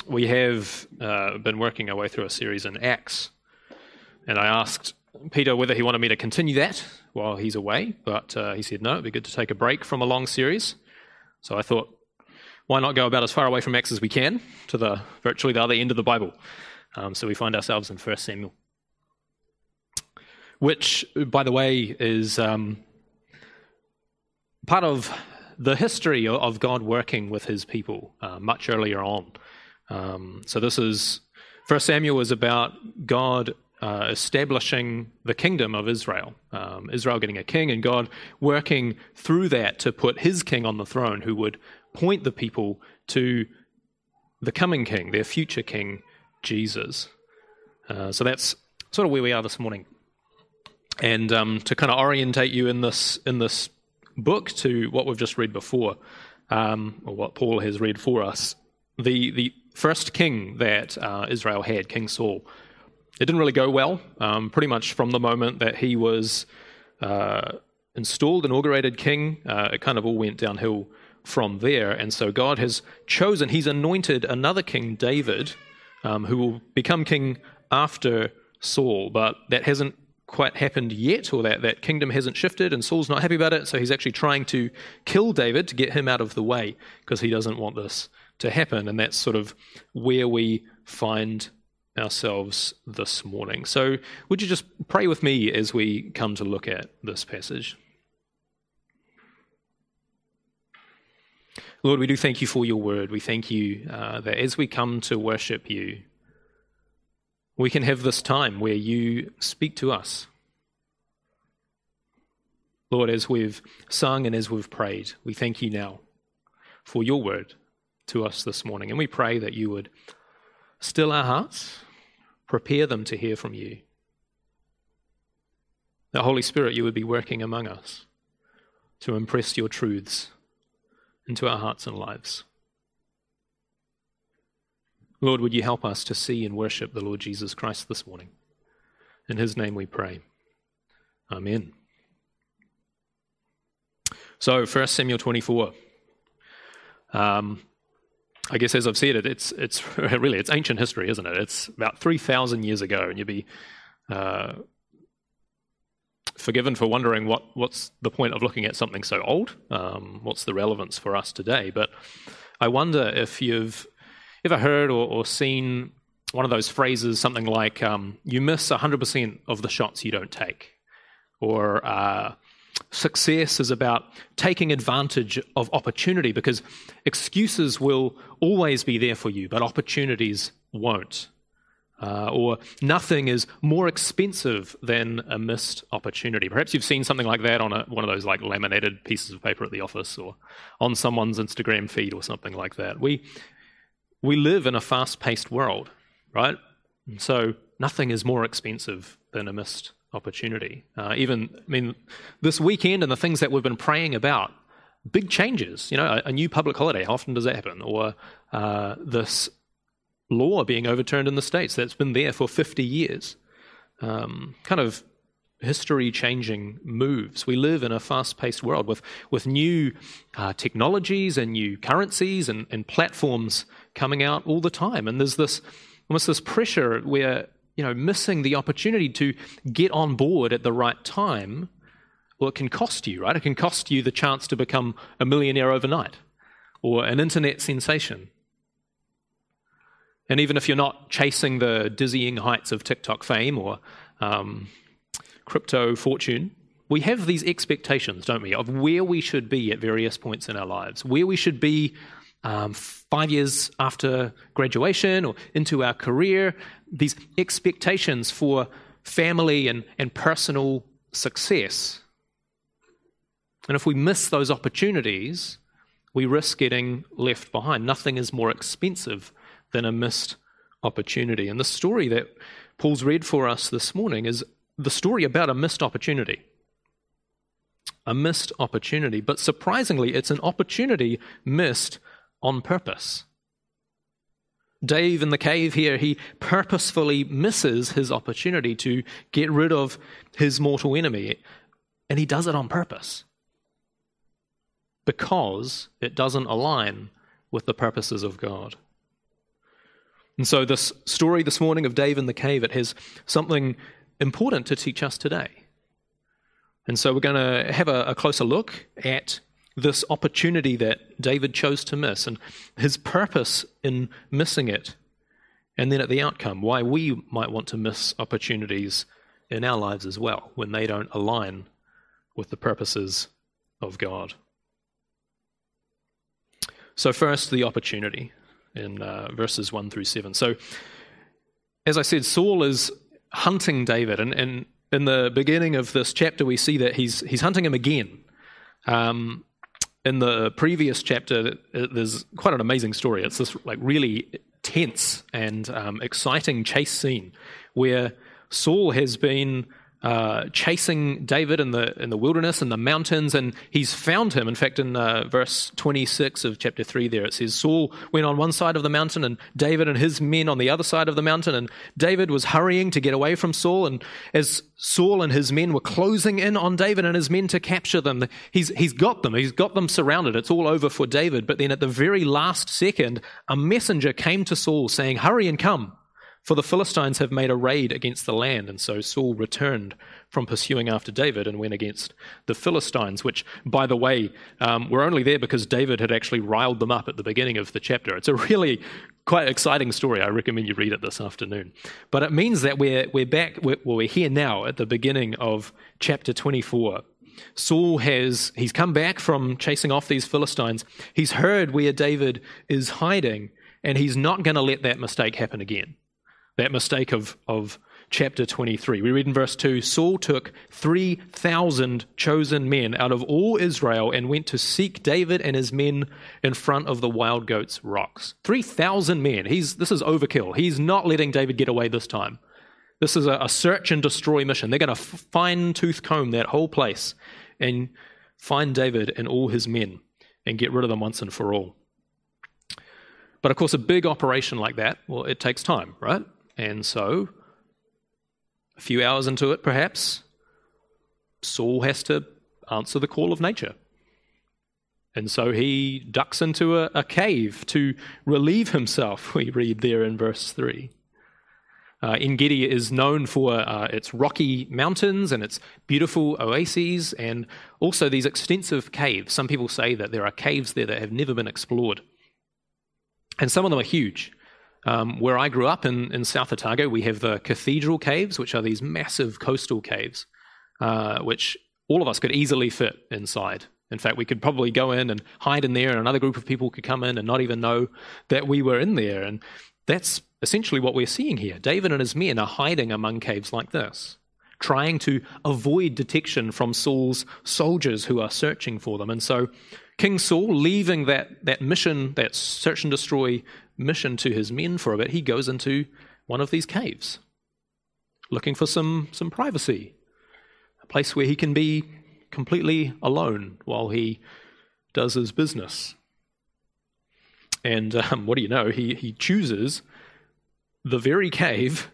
We have been working our way through a series in Acts, and I asked Peter whether he wanted me to continue that while he's away, but he said no, it'd be good to take a break from a long series. So I thought, why not go about as far away from Acts as we can to virtually the other end of the Bible? So we find ourselves in 1 Samuel, which, by the way, is part of the history of God working with his people much earlier on. So this is, 1 Samuel is about God establishing the kingdom of Israel, Israel getting a king, and God working through that to put his king on the throne, who would point the people to the coming king, their future king, Jesus. So that's sort of where we are this morning. And to kind of orientate you in this book to what we've just read before, or what Paul has read for us, the first king that Israel had, King Saul, it didn't really go well. Pretty much from the moment that he was inaugurated king, it kind of all went downhill from there. And so God has chosen, he's anointed another king, David, who will become king after Saul, but that hasn't quite happened yet, or that kingdom hasn't shifted, and Saul's not happy about it, so he's actually trying to kill David to get him out of the way, because he doesn't want this to happen. And that's sort of where we find ourselves this morning. So would you just pray with me as we come to look at this passage? Lord, we do thank you for your word. We thank you that as we come to worship you, we can have this time where you speak to us. Lord, as we've sung and as we've prayed, we thank you now for your word to us this morning. And we pray that you would still our hearts, prepare them to hear from you. The Holy Spirit, you would be working among us to impress your truths into our hearts and lives. Lord, would you help us to see and worship the Lord Jesus Christ this morning? In his name we pray. Amen. So, 1 Samuel 24. I guess as I've said, it's really ancient history, isn't it? It's about 3,000 years ago, and you'd be forgiven for wondering what's the point of looking at something so old? What's the relevance for us today? But I wonder if you've ever heard or seen one of those phrases, something like, you miss 100% of the shots you don't take, or success is about taking advantage of opportunity, because excuses will always be there for you, but opportunities won't. Or nothing is more expensive than a missed opportunity. Perhaps you've seen something like that on one of those like laminated pieces of paper at the office, or on someone's Instagram feed or something like that. We live in a fast-paced world, right? And so nothing is more expensive than a missed opportunity. This weekend and the things that we've been praying about, big changes, a new public holiday, how often does that happen? Or this law being overturned in the States that's been there for 50 years. Kind of history-changing moves. We live in a fast-paced world with new technologies and new currencies and platforms coming out all the time. And there's almost this pressure where missing the opportunity to get on board at the right time, well, it can cost you, right? It can cost you the chance to become a millionaire overnight, or an internet sensation. And even if you're not chasing the dizzying heights of TikTok fame or crypto fortune, we have these expectations, don't we, of where we should be at various points in our lives, where we should be 5 years after graduation or into our career, these expectations for family and personal success. And if we miss those opportunities, we risk getting left behind. Nothing is more expensive than a missed opportunity. And the story that Paul's read for us this morning is the story about a missed opportunity. A missed opportunity, but surprisingly, it's an opportunity missed on purpose. Dave in the cave here, he purposefully misses his opportunity to get rid of his mortal enemy, and he does it on purpose because it doesn't align with the purposes of God. And so this story this morning of Dave in the cave, it has something important to teach us today. And so we're going to have a closer look at this opportunity that David chose to miss and his purpose in missing it. And then at the outcome, why we might want to miss opportunities in our lives as well when they don't align with the purposes of God. So first, the opportunity in verses 1 through 7. So, as I said, Saul is hunting David, and in the beginning of this chapter, we see that he's hunting him again. In the previous chapter, there's quite an amazing story. It's this like really tense and exciting chase scene where Saul has been chasing David in the wilderness and the mountains, and he's found him. In fact, in verse 26 of chapter 3 there, it says, Saul went on one side of the mountain and David and his men on the other side of the mountain, and David was hurrying to get away from Saul, and as Saul and his men were closing in on David and his men to capture them, he's got them surrounded. It's all over for David. But then at the very last second, a messenger came to Saul saying, hurry and come, for the Philistines have made a raid against the land. And so Saul returned from pursuing after David and went against the Philistines, which, by the way, were only there because David had actually riled them up at the beginning of the chapter. It's a really quite exciting story. I recommend you read it this afternoon. But it means that we're here now at the beginning of chapter 24. Saul he's come back from chasing off these Philistines. He's heard where David is hiding, and he's not going to let that mistake happen again. That mistake of chapter 23. We read in verse 2, Saul took 3,000 chosen men out of all Israel and went to seek David and his men in front of the wild goats' rocks. 3,000 men. This is overkill. He's not letting David get away this time. This is a search and destroy mission. They're going to fine-tooth comb that whole place and find David and all his men and get rid of them once and for all. But of course, a big operation like that, well, it takes time, right? And so, a few hours into it, perhaps, Saul has to answer the call of nature. And so he ducks into a cave to relieve himself, we read there in verse 3. En-Gedi is known for its rocky mountains and its beautiful oases and also these extensive caves. Some people say that there are caves there that have never been explored. And some of them are huge. Where I grew up in South Otago, we have the Cathedral Caves, which are these massive coastal caves, which all of us could easily fit inside. In fact, we could probably go in and hide in there, and another group of people could come in and not even know that we were in there. And that's essentially what we're seeing here. David and his men are hiding among caves like this, trying to avoid detection from Saul's soldiers who are searching for them. And so King Saul, leaving that mission, that search and destroy mission to his men for a bit, he goes into one of these caves, looking for some privacy, a place where he can be completely alone while he does his business. And what do you know? He chooses the very cave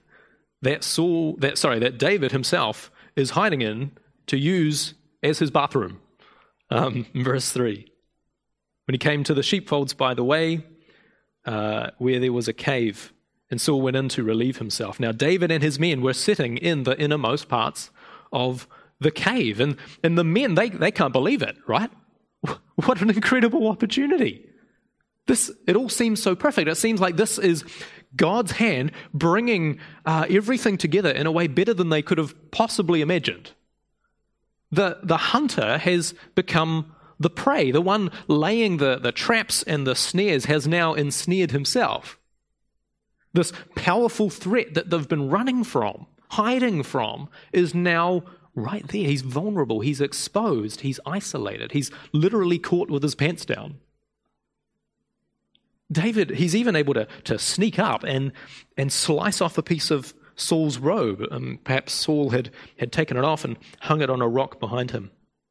that David himself is hiding in to use as his bathroom. Verse 3. When he came to the sheepfolds by the way, where there was a cave, and Saul went in to relieve himself. Now David and his men were sitting in the innermost parts of the cave, and the men, they can't believe it, right? What an incredible opportunity. It all seems so perfect. It seems like this is God's hand bringing everything together in a way better than they could have possibly imagined. The hunter has become the prey. The one laying the traps and the snares has now ensnared himself. This powerful threat that they've been running from, hiding from, is now right there. He's vulnerable. He's exposed. He's isolated. He's literally caught with his pants down. David, he's even able to sneak up and slice off a piece of Saul's robe. Perhaps Saul had taken it off and hung it on a rock behind him.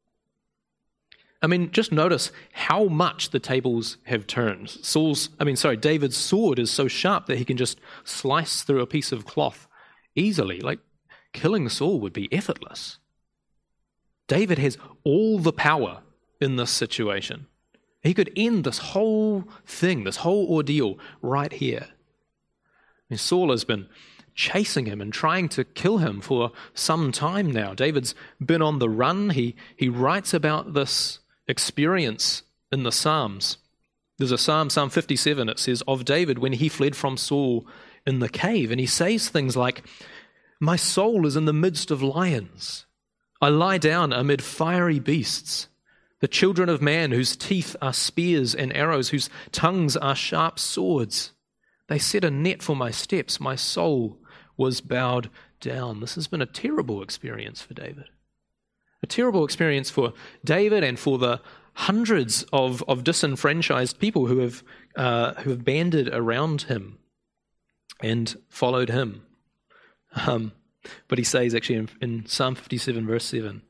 I mean, just notice how much the tables have turned. David's sword is so sharp that he can just slice through a piece of cloth easily. Like, killing Saul would be effortless. David has all the power in this situation. He could end this whole thing, this whole ordeal right here. mean, Saul has been chasing him and trying to kill him for some time now. David's been on the run. He writes about this experience in the Psalms. There's a Psalm 57, it says, of David when he fled from Saul in the cave. And he says things like, "My soul is in the midst of lions. I lie down amid fiery beasts, the children of man whose teeth are spears and arrows, whose tongues are sharp swords. They set a net for my steps. My soul was bowed down." This has been a terrible experience for David. A terrible experience for David and for the hundreds of disenfranchised people who have banded around him and followed him. But he says actually in Psalm 57 verse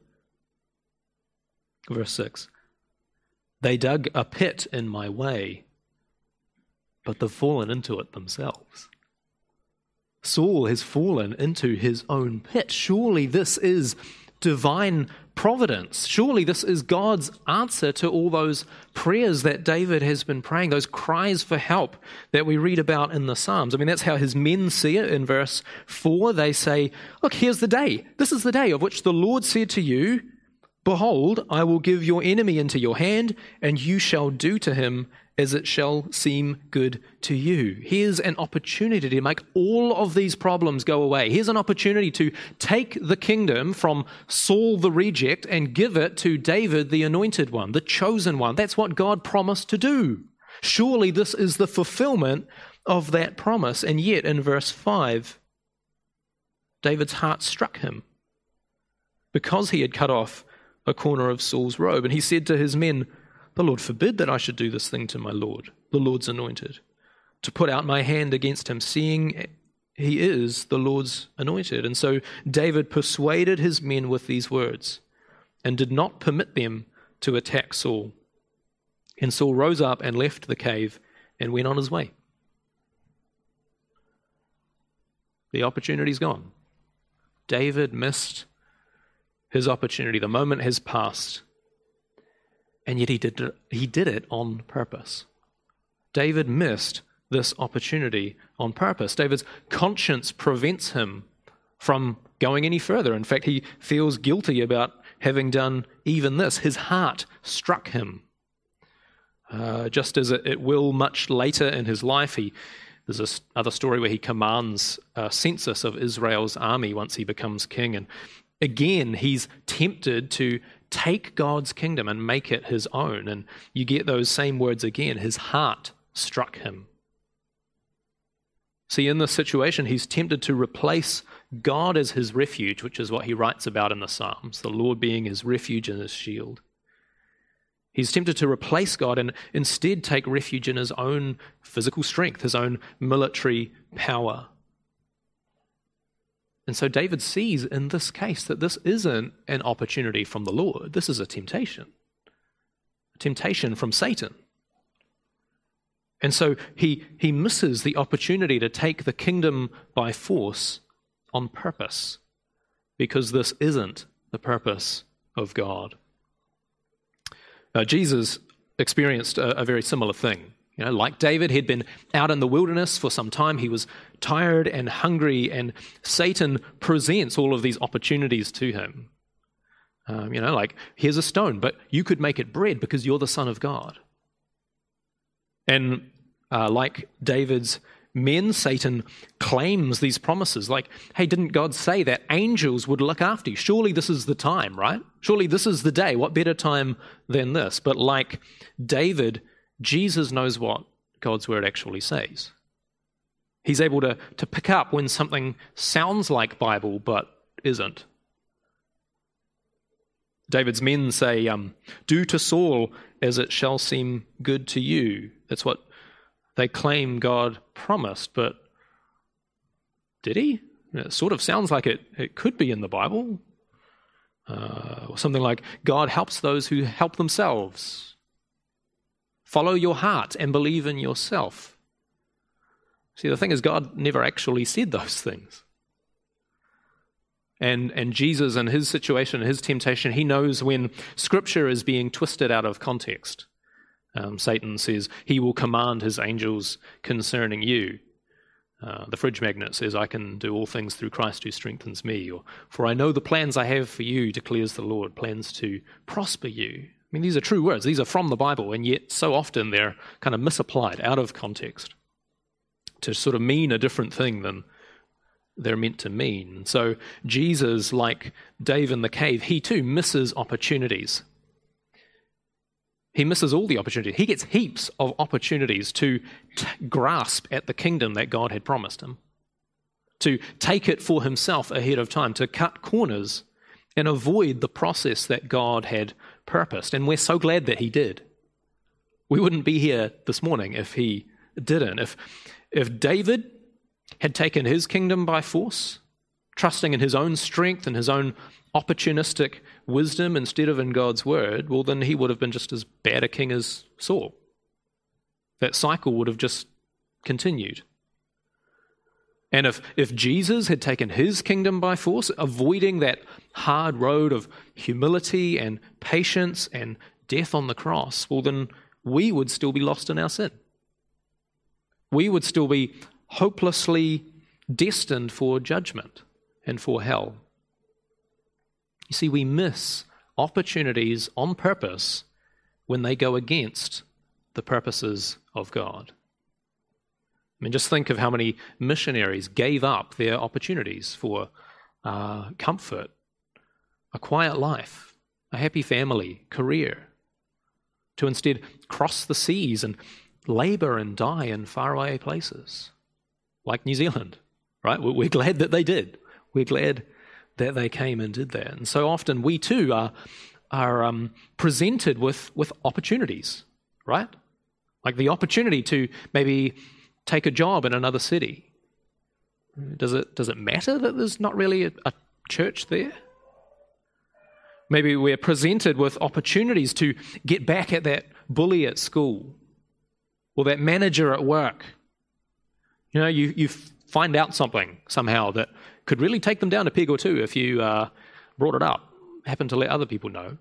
6, "They dug a pit in my way, but they've fallen into it themselves." Saul has fallen into his own pit. Surely this is divine providence. Surely this is God's answer to all those prayers that David has been praying, those cries for help that we read about in the Psalms. I mean, that's how his men see it in verse 4. They say, "Look, here's the day. This is the day of which the Lord said to you, 'Behold, I will give your enemy into your hand, and you shall do to him as it shall seem good to you.'" Here's an opportunity to make all of these problems go away. Here's an opportunity to take the kingdom from Saul the reject and give it to David the anointed one, the chosen one. That's what God promised to do. Surely this is the fulfillment of that promise. And yet in verse 5, David's heart struck him because he had cut off a corner of Saul's robe. And he said to his men, "The Lord forbid that I should do this thing to my Lord, the Lord's anointed, to put out my hand against him, seeing he is the Lord's anointed." And so David persuaded his men with these words and did not permit them to attack Saul. And Saul rose up and left the cave and went on his way. The opportunity's gone. David missed his opportunity. The moment has passed. And yet he did it on purpose. David missed this opportunity on purpose. David's conscience prevents him from going any further. In fact, he feels guilty about having done even this. His heart struck him. Just as it will much later in his life. There's this other story where he commands a census of Israel's army once he becomes king. And again, he's tempted to take God's kingdom and make it his own. And you get those same words again. His heart struck him. See, in this situation, he's tempted to replace God as his refuge, which is what he writes about in the Psalms, the Lord being his refuge and his shield. He's tempted to replace God and instead take refuge in his own physical strength, his own military power. And so David sees in this case that this isn't an opportunity from the Lord. This is a temptation from Satan. And so he misses the opportunity to take the kingdom by force on purpose, because this isn't the purpose of God. Jesus experienced a very similar thing. Like David, he'd been out in the wilderness for some time. He was tired and hungry, and Satan presents all of these opportunities to him. Like, here's a stone, but you could make it bread because you're the Son of God. And like David's men, Satan claims these promises. Like, hey, didn't God say that angels would look after you? Surely this is the time, right? Surely this is the day. What better time than this? But like David, Jesus knows what God's word actually says. He's able to pick up when something sounds like Bible but isn't. David's men say, "Do to Saul as it shall seem good to you." That's what they claim God promised, but did he? It sort of sounds like it could be in the Bible. Or something like, God helps those who help themselves. Follow your heart and believe in yourself. See, the thing is, God never actually said those things. And Jesus, in his situation, his temptation, he knows when Scripture is being twisted out of context. Satan says, he will command his angels concerning you. The fridge magnet says, I can do all things through Christ who strengthens me. Or, for I know the plans I have for you, declares the Lord, plans to prosper you. I mean, these are true words. These are from the Bible, and yet so often they're kind of misapplied, out of context, to sort of mean a different thing than they're meant to mean. So Jesus, like Dave in the cave, he too misses opportunities. He misses all the opportunities. He gets heaps of opportunities to grasp at the kingdom that God had promised him, to take it for himself ahead of time, to cut corners and avoid the process that God had purposed. And we're so glad that he did. We wouldn't be here this morning if he didn't. If David had taken his kingdom by force, trusting in his own strength and his own opportunistic wisdom instead of in God's word, well, then he would have been just as bad a king as Saul. That cycle would have just continued. And if Jesus had taken his kingdom by force, avoiding that hard road of humility and patience and death on the cross, well, then we would still be lost in our sin. We would still be hopelessly destined for judgment and for hell. You see, we miss opportunities on purpose when they go against the purposes of God. I mean, just think of how many missionaries gave up their opportunities for comfort, a quiet life, a happy family, career, to instead cross the seas and labor and die in faraway places, like New Zealand, right? We're glad that they did. We're glad that they came and did that. And so often we too are presented with opportunities, right? Like the opportunity to maybe take a job in another city. Does it matter that there's not really a church there? Maybe we're presented with opportunities to get back at that bully at school or that manager at work. You know, you find out something somehow that could really take them down a peg or two if you brought it up, happen to let other people know.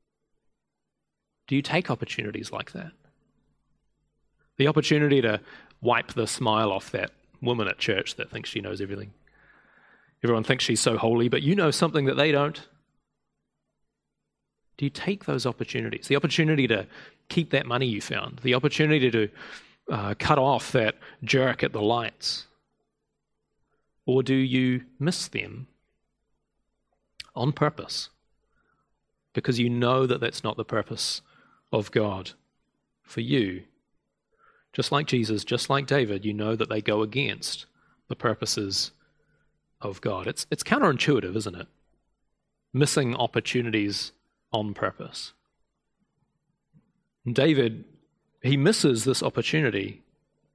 Do you take opportunities like that? The opportunity to wipe the smile off that woman at church that thinks she knows everything. Everyone thinks she's so holy, but you know something that they don't. Do you take those opportunities? The opportunity to keep that money you found, the opportunity to cut off that jerk at the lights, or do you miss them on purpose because you know that that's not the purpose of God for you? Just like Jesus, just like David, you know that they go against the purposes of God. It's counterintuitive, isn't it? Missing opportunities on purpose. And David, he misses this opportunity.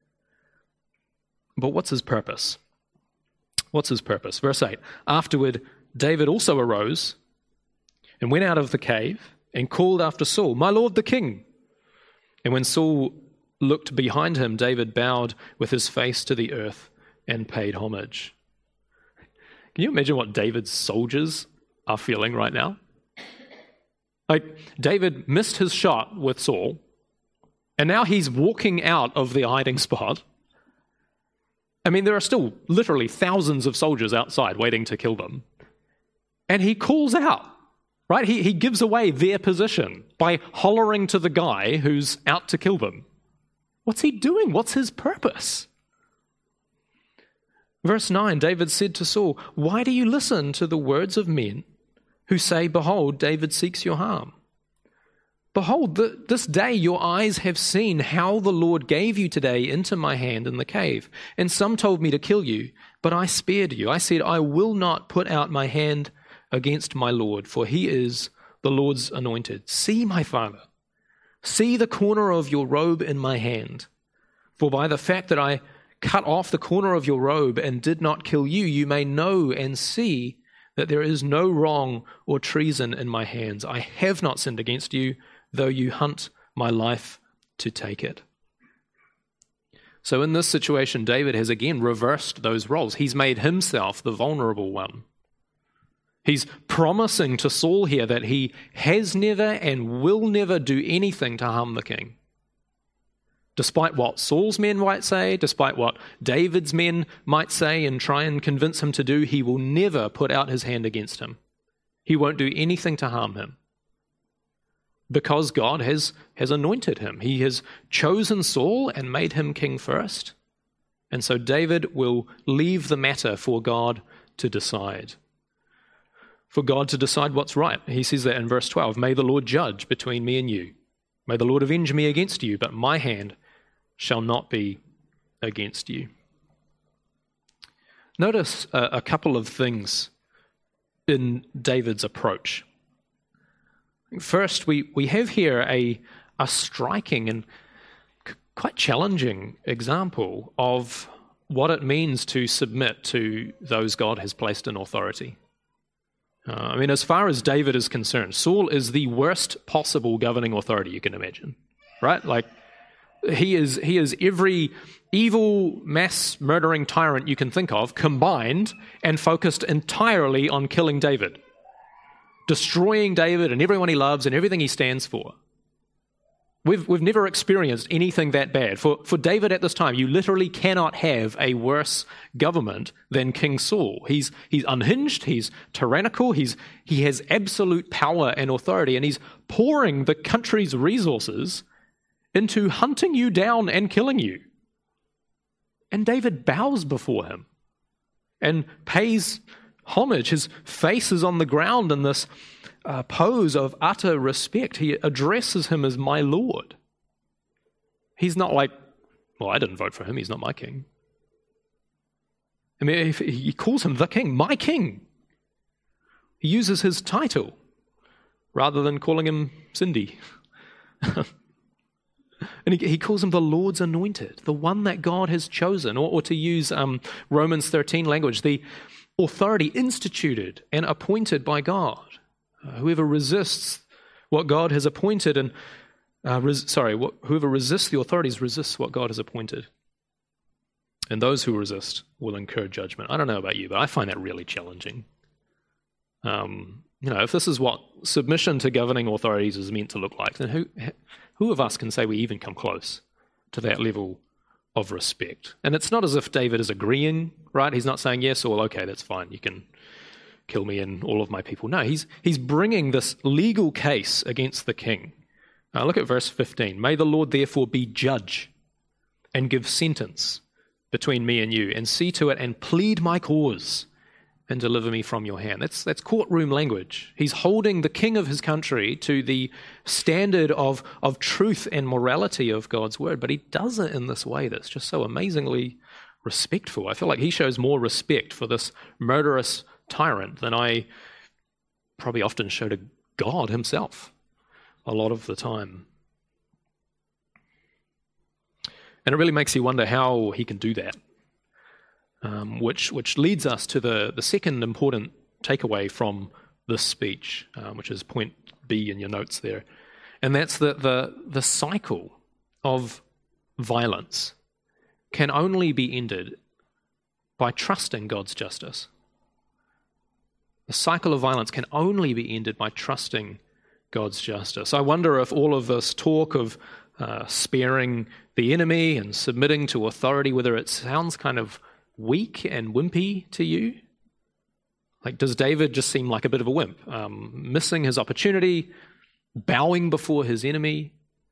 But what's his purpose? What's his purpose? Verse 8, afterward, David also arose and went out of the cave and called after Saul, my lord the king. And when Saul looked behind him, David bowed with his face to the earth and paid homage. Can you imagine what David's soldiers are feeling right now? Like, David missed his shot with Saul, and now he's walking out of the hiding spot. I mean, there are still literally thousands of soldiers outside waiting to kill them. And he calls out, right? He gives away their position by hollering to the guy who's out to kill them. What's he doing? What's his purpose? Verse 9, David said to Saul, why do you listen to the words of men who say, behold, David seeks your harm? Behold, this day your eyes have seen how the Lord gave you today into my hand in the cave. And some told me to kill you, but I spared you. I said, I will not put out my hand against my Lord, for he is the Lord's anointed. See, my father, see the corner of your robe in my hand. For by the fact that I cut off the corner of your robe and did not kill you, you may know and see that there is no wrong or treason in my hands. I have not sinned against you, though you hunt my life to take it. So in this situation, David has again reversed those roles. He's made himself the vulnerable one. He's promising to Saul here that he has never and will never do anything to harm the king. Despite what Saul's men might say, despite what David's men might say and try and convince him to do, he will never put out his hand against him. He won't do anything to harm him. Because God has anointed him. He has chosen Saul and made him king first. And so David will leave the matter for God to decide. For God to decide what's right. He says that in verse 12, "May the Lord judge between me and you. May the Lord avenge me against you, but my hand shall not be against you." Notice a couple of things in David's approach. First, we have here a striking and quite challenging example of what it means to submit to those God has placed in authority. As far as David is concerned, Saul is the worst possible governing authority you can imagine, right? Like, he is every evil, mass-murdering tyrant you can think of, combined and focused entirely on killing David, destroying David and everyone he loves and everything he stands for. We've never experienced anything that bad. For David at this time, you literally cannot have a worse government than King Saul. He's unhinged, he's tyrannical, he has absolute power and authority, and he's pouring the country's resources into hunting you down and killing you. And David bows before him and pays homage. His face is on the ground in this pose of utter respect. He addresses him as my Lord. He's not like, well, I didn't vote for him, he's not my king. He calls him the king, my king. He uses his title rather than calling him Cindy. And he calls him the Lord's anointed, the one that God has chosen, or to use Romans 13 language, the authority instituted and appointed by God. Whoever resists what God has appointed and whoever resists the authorities resists what God has appointed. And those who resist will incur judgment. I don't know about you, but I find that really challenging. If this is what submission to governing authorities is meant to look like, then who of us can say we even come close to that level of respect? And it's not as if David is agreeing, right? He's not saying, yes, well, okay, that's fine, you can kill me and all of my people. No, he's bringing this legal case against the king. Look at verse 15. "May the Lord therefore be judge and give sentence between me and you, and see to it and plead my cause and deliver me from your hand." That's courtroom language. He's holding the king of his country to the standard of truth and morality of God's word, but he does it in this way that's just so amazingly respectful. I feel like he shows more respect for this murderous tyrant than I probably often show to God himself a lot of the time. And it really makes you wonder how he can do that. Which leads us to the second important takeaway from this speech, which is point B in your notes there. And that's that the cycle of violence can only be ended by trusting God's justice. The cycle of violence can only be ended by trusting God's justice. I wonder if all of this talk of sparing the enemy and submitting to authority, whether it sounds kind of weak and wimpy to you. Like, does David just seem like a bit of a wimp, missing his opportunity, bowing before his enemy?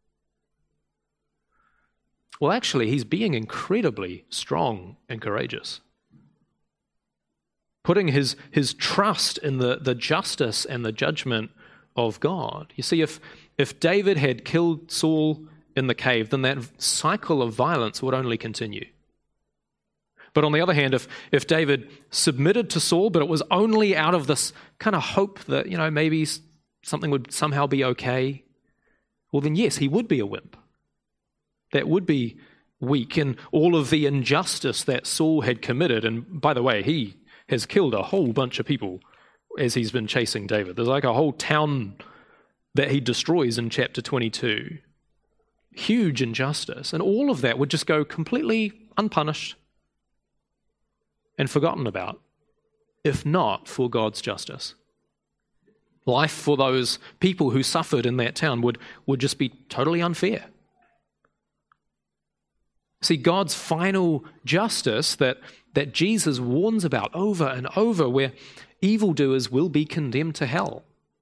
Well, actually, he's being incredibly strong and courageous, putting his trust in the justice and the judgment of God. You see, if David had killed Saul in the cave, then that cycle of violence would only continue. But on the other hand, if David submitted to Saul, but it was only out of this kind of hope that, maybe something would somehow be okay, well then yes, he would be a wimp. That would be weak in all of the injustice that Saul had committed. And by the way, he has killed a whole bunch of people as he's been chasing David. There's like a whole town that he destroys in chapter 22. Huge injustice. And all of that would just go completely unpunished and forgotten about, if not for God's justice. Life for those people who suffered in that town would just be totally unfair. See, God's final justice that Jesus warns about over and over, where evildoers will be condemned to hell.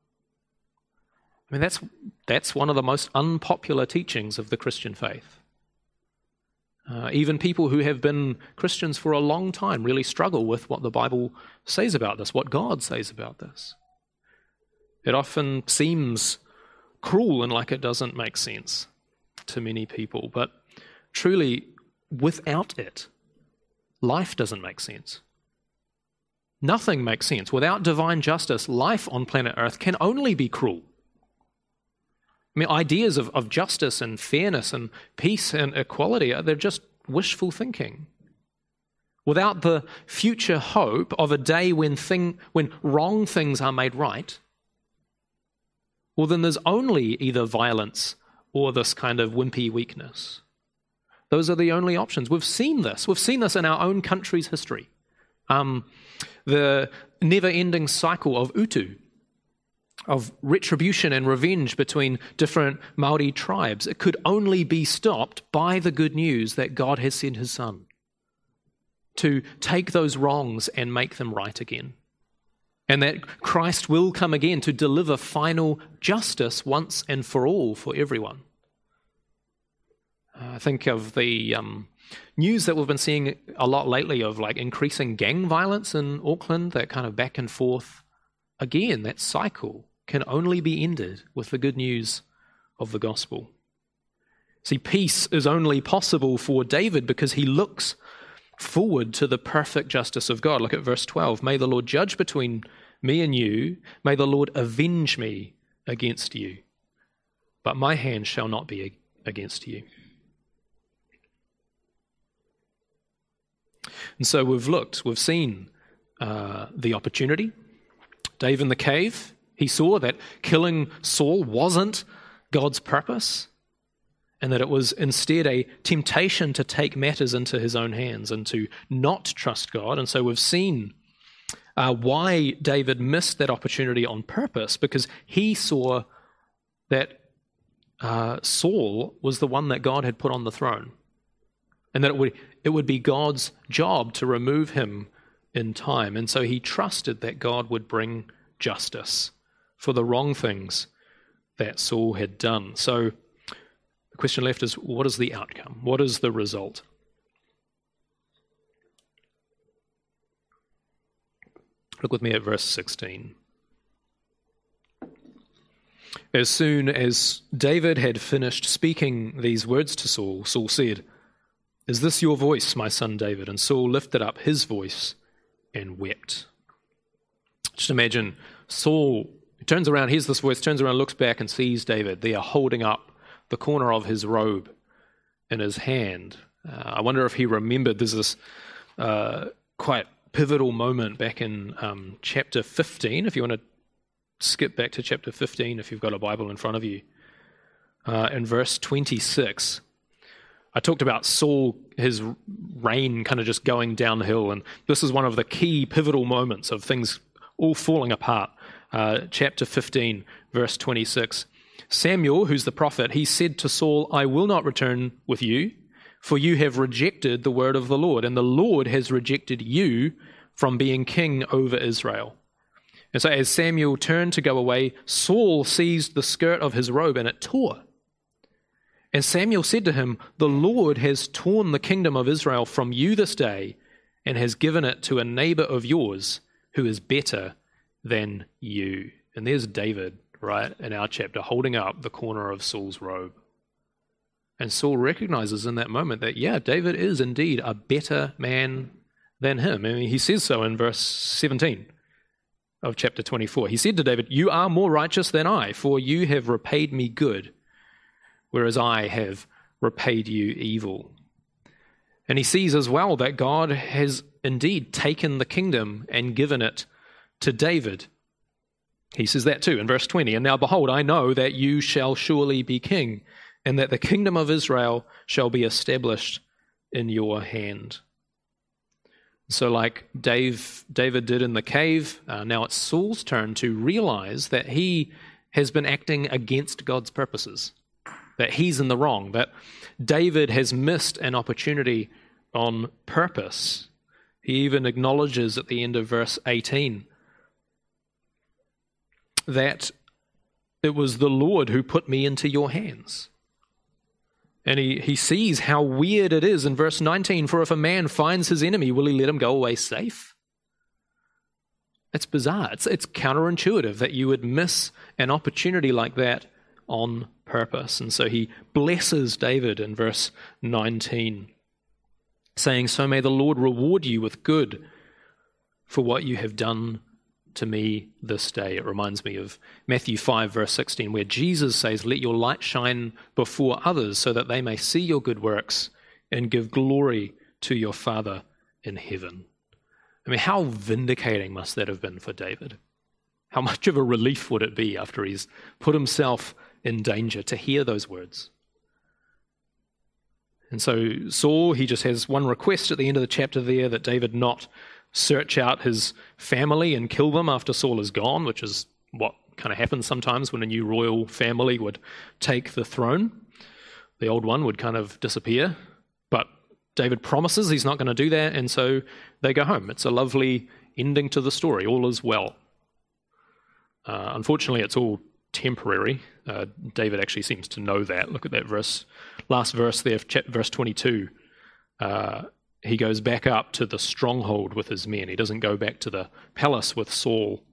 I mean, that's one of the most unpopular teachings of the Christian faith. Even people who have been Christians for a long time really struggle with what the Bible says about this, what God says about this. It often seems cruel and like it doesn't make sense to many people, but truly, without it, life doesn't make sense. Nothing makes sense. Without divine justice, life on planet Earth can only be cruel. I mean, ideas of justice and fairness and peace and equality, they're just wishful thinking. Without the future hope of a day when wrong things are made right, well, then there's only either violence or this kind of wimpy weakness. Those are the only options. We've seen this. We've seen this in our own country's history. The never-ending cycle of utu, of retribution and revenge between different Maori tribes. It could only be stopped by the good news that God has sent his Son to take those wrongs and make them right again. And that Christ will come again to deliver final justice once and for all for everyone. I think of the news that we've been seeing a lot lately of like increasing gang violence in Auckland, that kind of back and forth. Again, that cycle can only be ended with the good news of the gospel. See, peace is only possible for David because he looks forward to the perfect justice of God. Look at verse 12. May the Lord judge between me and you. May the Lord avenge me against you. But my hand shall not be against you. And so we've seen the opportunity. Dave in the cave, he saw that killing Saul wasn't God's purpose, and that it was instead a temptation to take matters into his own hands and to not trust God. And so we've seen why David missed that opportunity on purpose, because he saw that Saul was the one that God had put on the throne, and that it would be God's job to remove him in time. And so he trusted that God would bring justice for the wrong things that Saul had done. So the question left is, what is the outcome? What is the result? Look with me at verse 16. As soon as David had finished speaking these words to Saul, Saul said, "Is this your voice, my son David?" And Saul lifted up his voice and wept. Just imagine Saul turns around, hears this voice, turns around, looks back and sees David there holding up the corner of his robe in his hand. I wonder if he remembered. There's this quite pivotal moment back in chapter 15. If you want to skip back to chapter 15, if you've got a Bible in front of you. In verse 26, I talked about Saul, his reign kind of just going downhill, and this is one of the key pivotal moments of things all falling apart. Chapter 15, verse 26. Samuel, who's the prophet, he said to Saul, "I will not return with you, for you have rejected the word of the Lord, and the Lord has rejected you from being king over Israel." And so as Samuel turned to go away, Saul seized the skirt of his robe and it tore. And Samuel said to him, "The Lord has torn the kingdom of Israel from you this day and has given it to a neighbor of yours who is better than you." And there's David, right, in our chapter, holding up the corner of Saul's robe. And Saul recognizes in that moment that, yeah, David is indeed a better man than him. I mean, he says so in verse 17 of chapter 24. He said to David, "You are more righteous than I, for you have repaid me good, whereas I have repaid you evil." And he sees as well that God has indeed taken the kingdom and given it to David. He says that too in verse 20. "And now behold, I know that you shall surely be king, and that the kingdom of Israel shall be established in your hand." So like David did in the cave, now it's Saul's turn to realize that he has been acting against God's purposes. that he's in the wrong, that David has missed an opportunity on purpose. He even acknowledges at the end of verse 18 that it was the Lord who put me into your hands. And he sees how weird it is in verse 19, for if a man finds his enemy, will he let him go away safe? It's bizarre. It's counterintuitive that you would miss an opportunity like that on purpose. And so he blesses David in verse 19, saying, so may the Lord reward you with good for what you have done to me this day. It reminds me of Matthew 5, verse 16, where Jesus says, let your light shine before others so that they may see your good works and give glory to your Father in heaven. I mean, how vindicating must that have been for David? How much of a relief would it be after he's put himself in danger to hear those words? And so Saul, he just has one request at the end of the chapter there, that David not search out his family and kill them after Saul is gone, which is what kind of happens sometimes when a new royal family would take the throne. The old one would kind of disappear, but David promises he's not going to do that, and so they go home. It's a lovely ending to the story. All is well. Unfortunately, it's all temporary. David actually seems to know that. Look at that last verse there, verse 22. He goes back up to the stronghold with his men. He doesn't go back to the palace with Saul.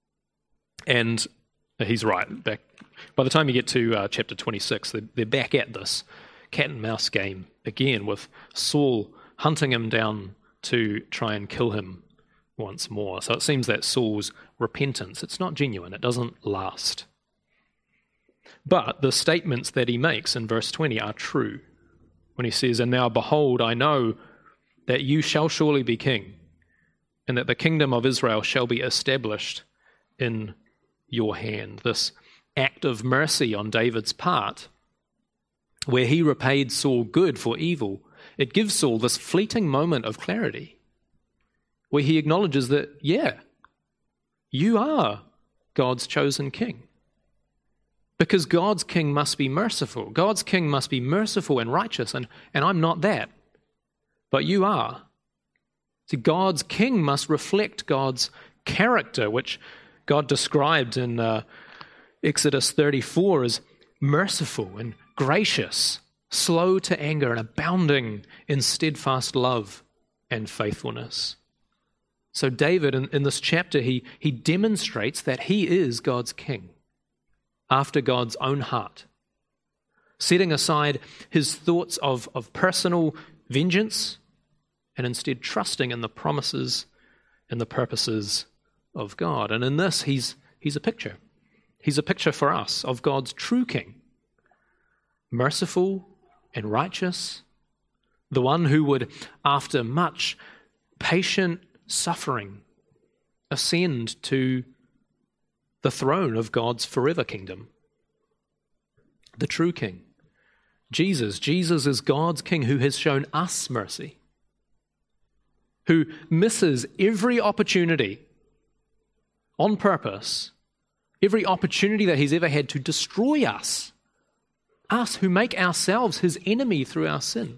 And he's right. By the time you get to chapter 26, they're back at this cat and mouse game again, with Saul hunting him down to try and kill him once more. So it seems that Saul's repentance, it's not genuine. It doesn't last. But the statements that he makes in verse 20 are true. When he says, and now behold, I know that you shall surely be king, and that the kingdom of Israel shall be established in your hand. This act of mercy on David's part, where he repaid Saul good for evil, it gives Saul this fleeting moment of clarity, where he acknowledges that, yeah, you are God's chosen king. Because God's king must be merciful. God's king must be merciful and righteous, and I'm not that. But you are. See, God's king must reflect God's character, which God described in Exodus 34 as merciful and gracious, slow to anger and abounding in steadfast love and faithfulness. So David, in this chapter, he demonstrates that he is God's king, after God's own heart, setting aside his thoughts of personal vengeance and instead trusting in the promises and the purposes of God. And in this, he's a picture. He's a picture for us of God's true king, merciful and righteous, the one who would, after much patient suffering, ascend to the throne of God's forever kingdom. The true king. Jesus is God's king who has shown us mercy, who misses every opportunity on purpose, every opportunity that he's ever had to destroy us who make ourselves his enemy through our sin.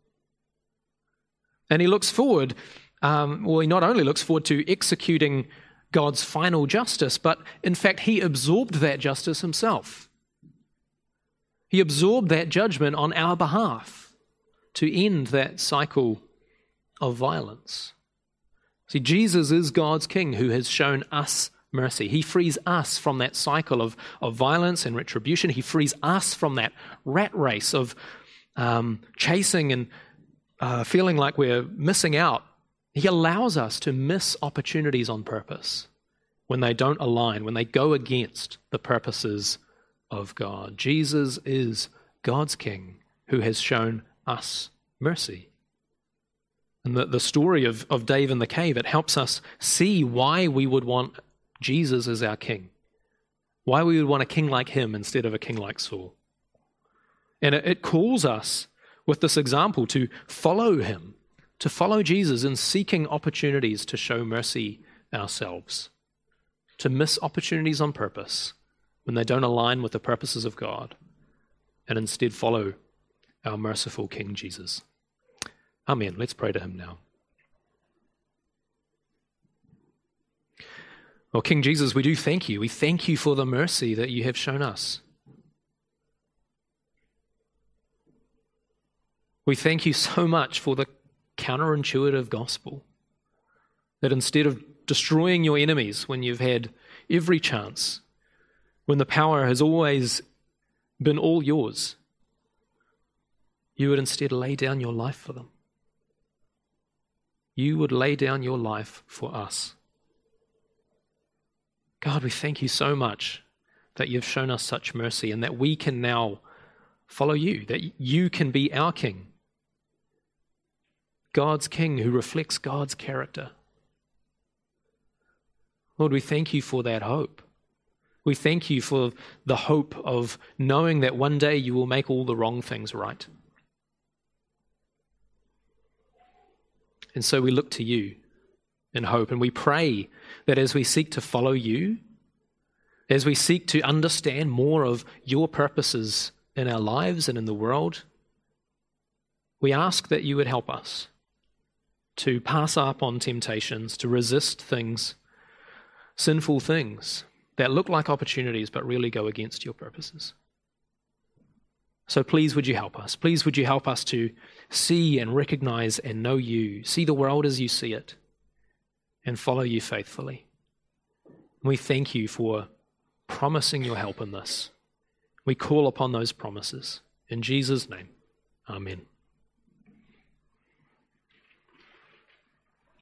And he looks forward, he not only looks forward to executing God's final justice, but in fact he absorbed that justice himself. He absorbed that judgment on our behalf to end that cycle of violence. See, Jesus is God's king who has shown us mercy. He frees us from that cycle of violence and retribution. He frees us from that rat race of chasing and feeling like we're missing out. He allows us to miss opportunities on purpose when they don't align, when they go against the purposes of God. Jesus is God's king who has shown us mercy. And the story of Dave in the cave, it helps us see why we would want Jesus as our king, why we would want a king like him instead of a king like Saul. And it calls us with this example to follow him, to follow Jesus in seeking opportunities to show mercy ourselves, to miss opportunities on purpose when they don't align with the purposes of God, and instead follow our merciful King Jesus. Amen. Let's pray to him now. Well, King Jesus, we do thank you. We thank you for the mercy that you have shown us. We thank you so much for the counterintuitive gospel, that instead of destroying your enemies when you've had every chance, when the power has always been all yours, you would instead lay down your life for them. You would lay down your life for us. God, we thank you so much that you've shown us such mercy and that we can now follow you, that you can be our King, God's King who reflects God's character. Lord, we thank you for that hope. We thank you for the hope of knowing that one day you will make all the wrong things right. And so we look to you in hope, and we pray that as we seek to follow you, as we seek to understand more of your purposes in our lives and in the world, we ask that you would help us to pass up on temptations, to resist things, sinful things that look like opportunities but really go against your purposes. So please would you help us? Please would you help us to see and recognize and know you, see the world as you see it, and follow you faithfully. We thank you for promising your help in this. We call upon those promises. In Jesus' name, amen.